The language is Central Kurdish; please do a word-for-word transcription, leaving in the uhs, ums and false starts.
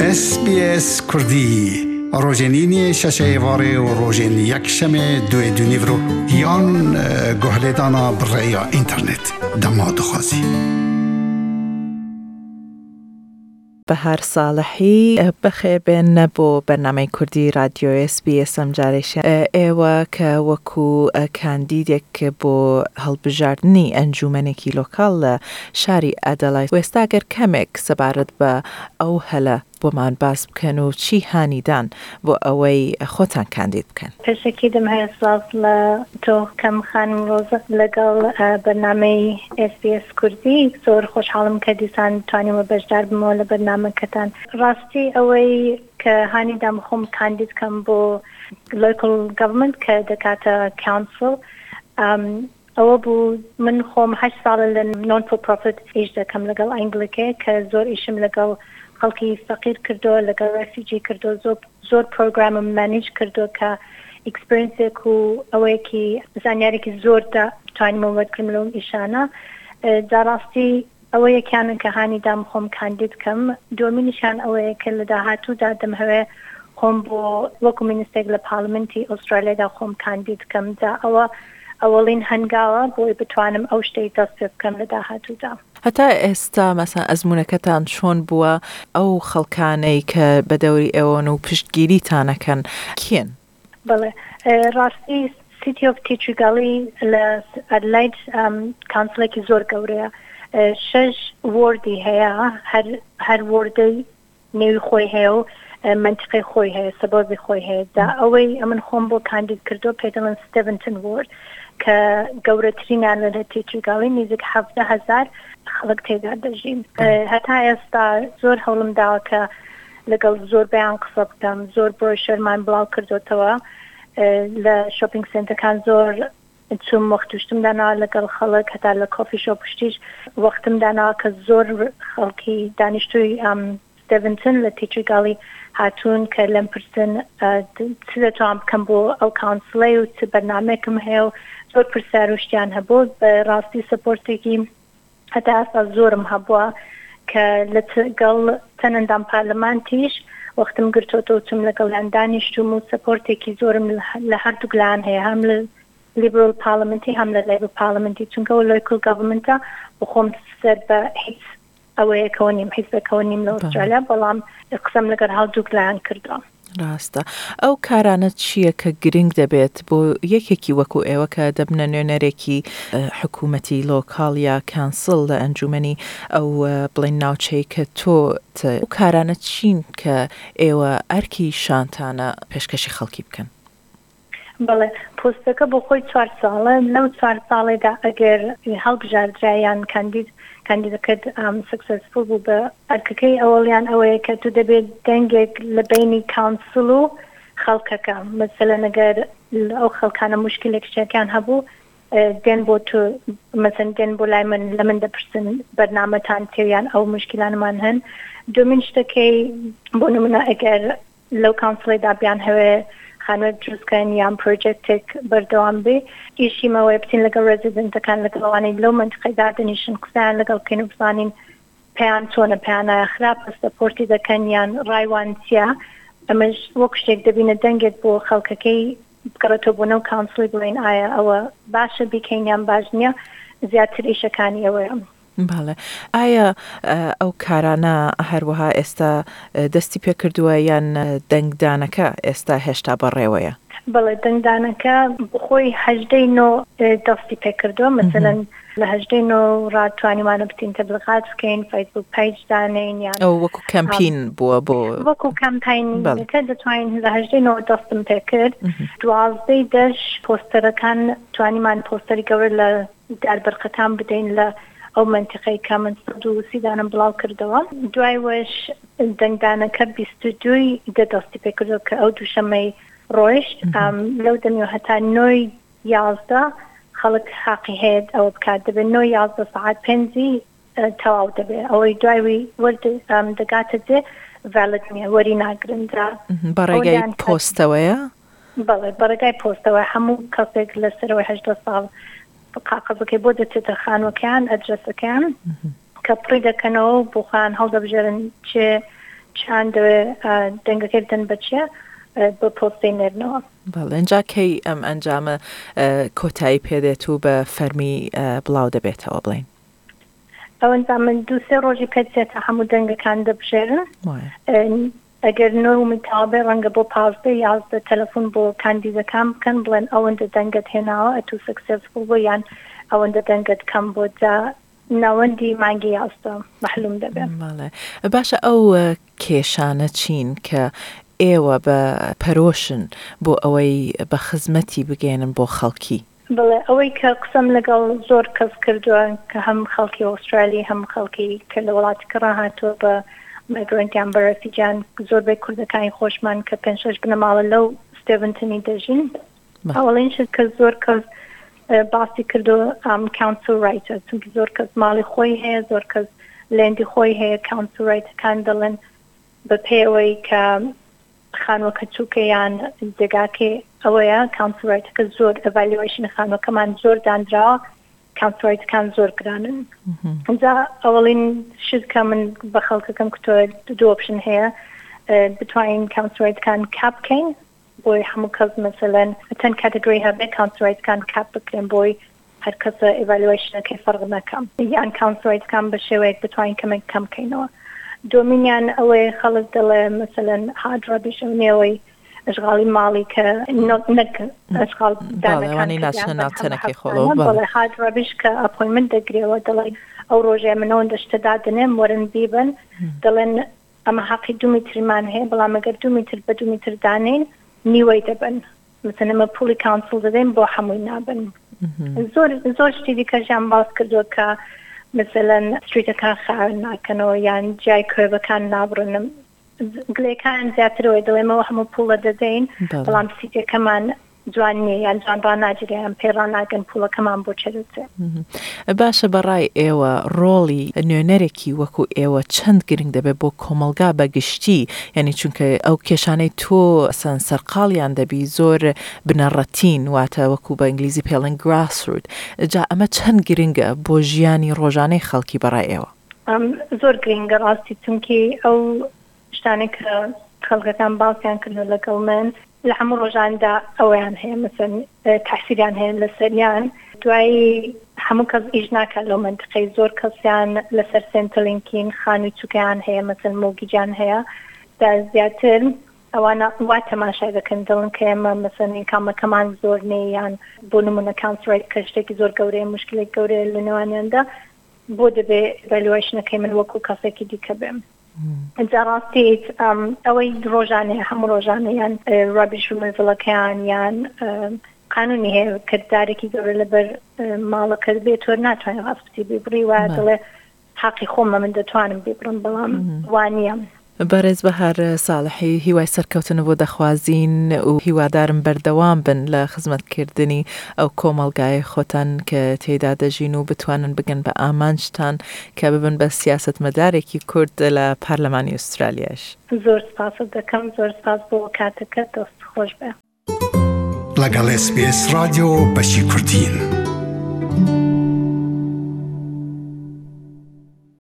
اس بی اس کردی روزنینی ششه واره و روزن یک شمه دوی دونیورو یان گهلیدانا برای اینترنت دماد خوازی. بهار صالحی بخیر بین بو برنامه کردی رادیو اس بی اس ام جارش ایوا که وکو کاندیدک بو هەڵبژاردننی ئەنجومەنێکی لۆکاڵ شاری ئەدەلایت و ئێستا گەر کەمێک سەبارەت بە ئەو هەلە بۆمان باس بکەن و چی هانیدان بۆ ئەوەی خۆتان کاندید بکەن. پێشێکی دەم هەیە سڵاو لە تۆ کەم خانم ڕۆزە لەگەڵ بەرنامەی اس بی اس کوردی زۆر خۆشحاڵم کە دیسان توانیوە بەشدار بمەوە لە بەرنامەکەتان. ڕاستی ئەوەی کە هانیدام خۆم کاندید کەم بۆ local government کە دەکاتە council ئەوە بوو من خۆم هەشت ساڵە لە non for profit ئیش دەکەم لەگەڵ ئەنگلیکێ کە زۆر ئیشم لەگەڵ خەڵکی فەقیر کردو لەگەڵ ڕەفیجی کردو زۆر پرۆگرامم مانیج کردو کە ئیکسپریەنسێک و ئەوەیەکی زانیارێکی زۆر توانیمە وەرگرم لەو ئیشانە. جاڕاستی ئەوە یەکیانە کە هانیدام خۆم کاندید کەم. دومینیشان ئەوەیە کە لە داهاتوودا دەم هەوێ خۆم بۆ وەکو مینیستێک لە پارلمنتی ئوسترالیادا خۆم کاندید کەم. جا ئەوە ئەوەڵین هەنگاوە بۆی بتوانم ئەو شتەی دەست پێ بکەم لە داهاتوودا. هەتا ئێستا مەسەن ئەزمونونەکەتان چۆن بووە ئەو خەڵکانەی کە بە دەوری ئێوەن و پشتگیریتانەکەن کێن؟ بڵێ ڕاستی سیتی ئۆف تیچوگاڵی لە ئەدلایت کانسڵێکی زۆر گەورەیە. شەش وۆردی هەیە، هەر وۆردەی نێوی خۆی هەیە و منطقەی خۆی هەیە، سەبەبی خۆی هەیە. دا ئەوەی ئەمن خۆم بۆ کاندید کردو پێ دەڵێن ستڤنتن وۆرد کە گەورەترینان لە تیچوگاڵی نزیک حەڤدە هەزار خەڵک تێدا دەژین. هەتا ئێستا زۆر هەوڵم داوە کە لەگەڵ زۆر بەیان قسە بکەم، زۆر بڕۆشەرمان بڵاو کردوتەوە لە شۆپینگ سنتەکان زۆر چوم وەختوشتم داناوە لەگەڵ خەڵک هەتا لە کۆفی شۆپ پشتیش وەختم داناوە کە زۆر خەڵکی دانیشتووی ستڤنتن لە تیچوگاڵی هاتوون کە لەم پرسن چ دەتوانم بکەم بۆ ئەو کانسڵێ و چ بەرنامەیەکم هەیە و زۆر پرسیار و شتیان هەبوو. بە ڕاستی سەپۆرتێکی هەتا ئێستا زۆرم هەبووە کە لەگەڵ تەنەندام پارلەمانتیش وەختم گرتوتەوە چم لەگەڵیان دانیشتوم و سەپۆرتێکی زۆرم لە هەردوو گلان هەیە، هەم لە لیبرال پارلەمنتی هەم لە لیبرال پارلەمنتی، چونکە ئەو لۆکل گەڤرمنتە بخۆم سەر بە هیچ ئەوەیەکەوە نیم حیزبەکەوە نیم لە ئوسترالیا، بەڵام قسەم لەگەڵ هەردوو گلان کردووە. ڕاستە ئەو کارانە چییە کە گرنگ دەبێت بۆ یەکێکی وەکو ئێوە کە دەبنە نوێنەرێکی حکوومەتی لۆکاڵ یا کانسڵ لە ئەنجومەنی ئەو بڵین ناوچەی کە تۆ ئەو کارانە چین کە ئێوە ئەرکی شانتانە پێشکەشی خەڵکی بکەن؟ بەڵێ پۆستەکە بۆ خۆی چوار ساڵە، لەو چوار ساڵێدا ئەگەر هەڵبژاردرایان کاندید کاندیدەکەت سکسسفول بوو بە ئەرکەکەی ئەوەڵیان ئەوەیە کە تو دەبێت دەنگێک لە بینی کانسڵ و خەڵکەکە، مەسەلەن ئەگەر ئەو خەڵکانە مشکلێکشتێکیان هەبوو دێن بۆ تو مەسەن دێن بۆ لای من لە من دەپرسن بەرنامەتان تێیان ئەو مشکلانمان هەن. دومین شتەکەی بۆ نمونە ئەگەر لەو کانسڵێدا بیان هەوێ خانوێک دروستکەن یان پرۆجێکتێک بەردەوام بێ ئیشیمەوەی بچین لەگەڵ ڕێزیدنتەکان لەگەڵوانەی لەو منطقەیدا دەنیشن قسەیان لەگەڵ بکەین و بزانین پێیان چۆنە پێیانایە خراپ سەپۆرتی دەکەن یان ڕایوان چییە. ئەمەش وەکو شتێک دەبینە دەنگێت بۆ خەڵکەکەی بگەڕێتەوە بۆ نەو کانسڵی بڵێن ئایا ئەوە باشە بیکەین یان باش نییە، زیاتر ئیشەکانی ئەوەیە. باڵێ ئایا ئەو کارانە هەروەها ئێستا دەستی پێکردووە یان دەنگدانەکە ئێستا هێشتا بەڕێوەیە؟ بەڵێ دەنگدانەکە خۆی هەژدەی نۆ دەستی پێکردووە، مەسەلەن لە هەژدەی نۆ ڕاتوانیمانە بتین تەبلیغات بکەین، فەیسبوک پەیج دانین یان ئەو وەکو کەمپین بووە بۆ وەکو کەمپاینەکە دەتوانین لە هەژدەی نۆ دەستم پێ کرد. دوازدەی دەش پۆستەرەکان توانیمان پۆستەری گەورە لە داربەرقەکان بدەین لە ئەو منطقەی کە من سەد و سیدانم بڵاو کردەوە. دوای وەش دەنگدانەکە بیست و دووی دەدەستی پێ کردەوە کە ئەو دووشەمەی ڕۆیشت لەو دەمیەوە هەتا نۆی یازدە خەڵک حەقی هەیە ئەوە بکات، دەبێت نۆی یازدە سەعات پێنجی تەواو دەبێت. ئەوەی دوای وەرد دەگاتە جێ ڤالید نییە، وەری ناگرنجا بەڕێگای پۆستەوەیە؟ بەڵێ بەڕێگای پۆستەوە هەموو کەسێک لەسەرەوەی هەژدە ساڵ قاقەزەکەی بۆ دەچێتە خانوەکان ئەدرەسەکان کە پڕی دەکەنەوە بۆ خۆیان هەڵدەبژێرن چێ چند دنگکردن بچه به پستی نرنو. بله اینجا کی ام انجام کتایی پیده تو به فرمی بلاوده بیت او بلین. اون زمان دو سه روزی پیده همو دنگ کنده بشرن. اگر نو متابع رنگ با پازده یازده تلفن با کاندیدا کم کن بلن اون دنگت هنها اتو سکسسفول بیان اون دنگت کم بود نواندی مانگی هستم معلوم دبه. بله باشه او کشانه چین که ایوه با پروشن با اوی با خدمتی بگینن با خلکی. بله اوی که قسم لگل زور کس کردوان که هم خلکی استرالی هم خلکی کلولات کرده تو با میگرانتی هم برسی جان زور به کرده که این خوشمن که پنجش بنمال لو استیونتنی دژین. اولین شد که زور کس باسی کردو کانسل رایت چون که زور کس مالی خوی هست زور کس لندی خوی هست کانسل رایت کندلن به پیوی که خانو کچوکه یان دیگه که اویا کانسل رایت که زور اوالیویشن خانو که من زور دندرا کانسل رایت کن زور کردن. اینجا اولین شد که من بخالک کم کتو دو اپشن هست between کانسل رایت کن کپ کن بوی همون کس مثلا تن کاتگوری ها به کانسل رایت کن کپ بکن بوی هر کس اوالیویشن که فرق نکم یان کانسل رایت کن بشه وید between کم کم کنوا. دومینیان اوه خالص دل مثلا هادرا بشونیوی اشغالی مالی که نک اشغال دانه وانی نشنال تنکی خلو بله هادرا بش که اپوینمنت دگری و دلی او روزه منون داشته دادنه مورن بیبن دلن اما حقی دو متر من هی بلا مگر دو متر به دو متر دانین نیوی دبن مثلا ما پولی کانسل دادیم با همون نبن زور زور شدی که جام باز کردو که مثلا ستریت کان خار نکنو یان جای کوب کان نبرنم گلیکان زیادتر و دلم و همو پول دادین بلام سیتی کمان جوانی یان جان را نجری ام پیران نگن پول کمان بچرته. باشه برای ایوا رولی نونرکی وکو ایوا چند گرینگ دبه با کمالگا بگشتی یعنی چون که او کشانه تو سن سرقالیان دبی زور بنراتین واتا وکو با انگلیزی پیلن گراس رود جا اما چند گرینگ با جیانی روزانه خلکی برای ایوا؟ زور گرینگ راستی چون که او شتانه که خلقتان باسیان کنو لگل من لحمو روزان دا اویان هی مثلا تحصیلیان هی لسریان دوای همو کس ایجنا کلو منطقه زور کسیان لسر سنتلینکین خانوی چوکیان هی مثلا موگی جان هی دا زیادتر اوانا واتا ما شایده کندلن که اما مثلا این کام کمان زور نیان بونمون کانسل رایت کشته که زور گوره مشکل گوره لنوانیان دا بوده به evaluation که من وکو کسی که دیگه بیم. جراستی اوی روزانه هم روزانه یان رابیش ریمووال کن یان قانونی هست کرداری که گوره لبر مال کرد بیتور نتوانی غصبتی ببری و دل حقی خوم من دتوانم ببرم بلام وانیم. برز بهر صالحی هیوای سرکوتن و دخوازین و هیوادارم بردوام بن لخدمت کردنی او کومالگای خوتن که تعداد جینو بتوانن بگن به آمانشتان که ببن به سیاست مداری که کرد لپارلمانی استرالیاش. زور سپاس دکم زور سپاس با کاتک دوست خوش به. لگل اس بی اس رادیو بشی کردین.